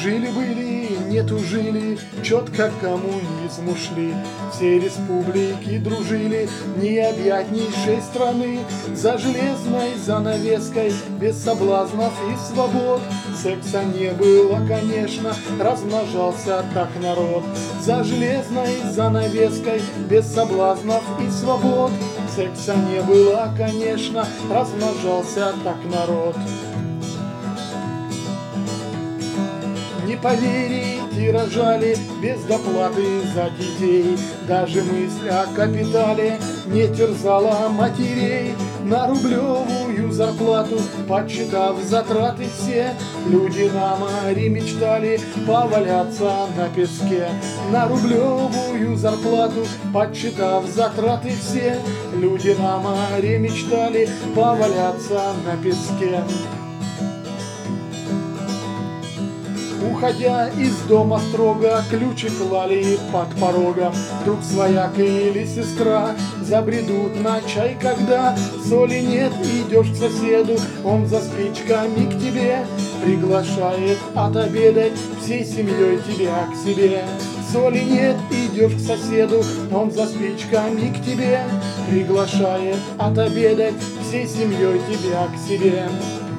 Жили-были, не тужили, четко коммунизм ушли. Все республики дружили необъятнейшей страны. За железной занавеской, без соблазнов и свобод. Секса не было, конечно, размножался так народ. За железной занавеской, без соблазнов и свобод. Секса не было, конечно, размножался так народ. Не поверите, рожали без доплаты за детей. Даже мысль о капитале не терзала матерей. На рублевую зарплату, подсчитав затраты все, люди на море мечтали поваляться на песке. На рублевую зарплату, подсчитав затраты все, люди на море мечтали поваляться на песке. Уходя из дома строго, ключи клали под порогом. Друг, свояк или сестра забредут на чай, когда соли нет, идешь к соседу, он за спичками к тебе приглашает отобедать всей семьей тебя к себе. Соли нет, идешь к соседу, он за спичками к тебе приглашает отобедать всей семьей тебя к себе.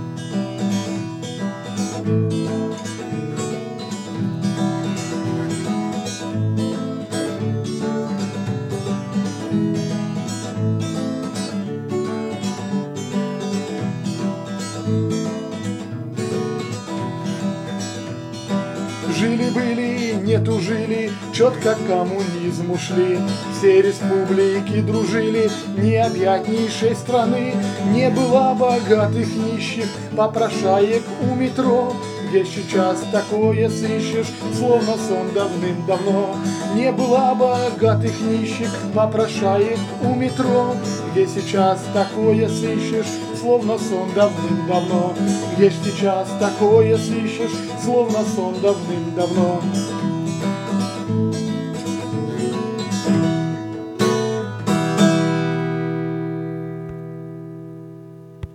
Жили-были, не тужили, четко коммунизм ушли. Все республики дружили необъятнейшей страны. Не было богатых нищих, попрошаек у метро, где сейчас такое сыщешь, словно сон давным-давно. Не было богатых нищих, попрошаек у метро, где сейчас такое сыщешь, словно сон давным-давно. Где сейчас такое сыщешь, словно сон давным-давно.